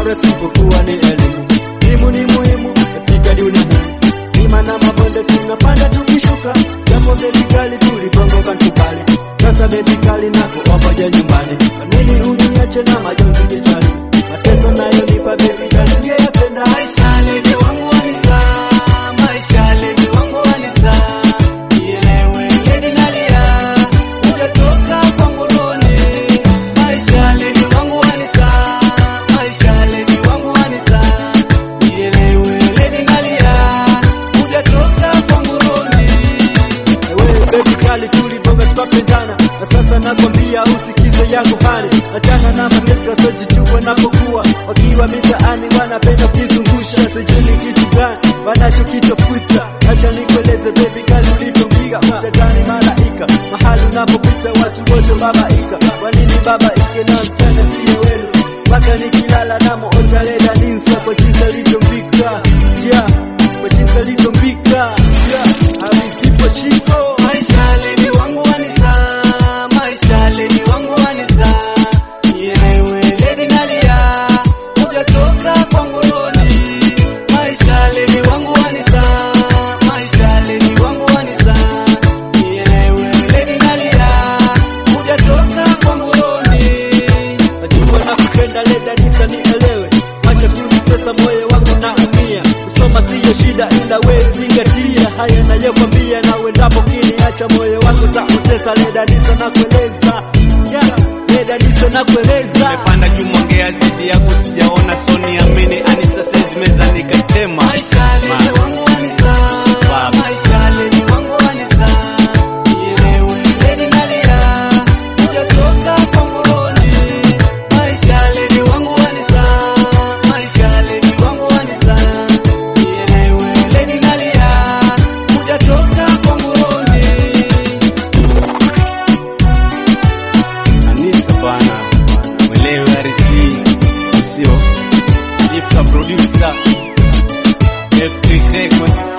hakuna sipokuwa ni elimu. Elimu ni muhimu katika dunia hii. Milima na mabonde tunapanda tukishuka, japo baby girl tulipongoka tukali. Sasa baby girl nako wapoja nyumbani, kwa nini uniache na majonzi kichwani? Mateso nayo nipa baby girl ungeyapenda. Maisha leo wangu wanisa, maisha leo wangu wanisa, nielewe lady nalia, hujatoka kwangu roni. Maisha leo wangu wanisa, maisha leo wangu wanisa, nielewe lady nalia, hujatoka kwangu roni. Wewe baby girl tulibonga tukapendana, na sasa nakwambia usikize yangu hali. Achana na mateso sojijua napokuwa, wakiwa mitaani wanapenda kuzungusha, sijui kitu gani wanachokitafuta. Acha nikueleze baby girl ulivyompiga, utadhani malaika. Mahali unapopita watu wote babaika. Kwa nini babaike na mchana sio wenu? Mpaka nikilala na muota leda ninsa kwa jinsi alivyompika. Yeah, kwa jinsi alivyompika. Yeah, alisipo shiko. Maisha leo wangu wanisa, maisha leo wangu wanisa, nielewe lady nalia, hujatoka kwangu roni. Maisha leo wangu wanisa, maisha leo wangu wanisa, nielewe lady nalia, hujatoka kwangu roni. Najua nakupenda leda nisa nielewe. Acha kunitesa moyo wangu naumia. Kusoma siyo shida ila wewe zingatia haya nayokwambia, na uendapo kiniacha moyo wangu utautesa. Leda nisa nakueleza. Yeah, leda nisa nakueleza. Nimepanda juu mwongea zidi yako sijaona, so niamini Anisa says meza nikatema. Maisha leo wangu wanisa, maisha leo wangu wanisa, nielewe lady nalia, hujatoka kwangu roni. Maisha leo wangu wanisa, maisha leo wangu wanisa, nielewe lady nalia, hujatoka kwangu roni. Anisa bana, mwelewe RC, sio? Lifta producer, F3 Records.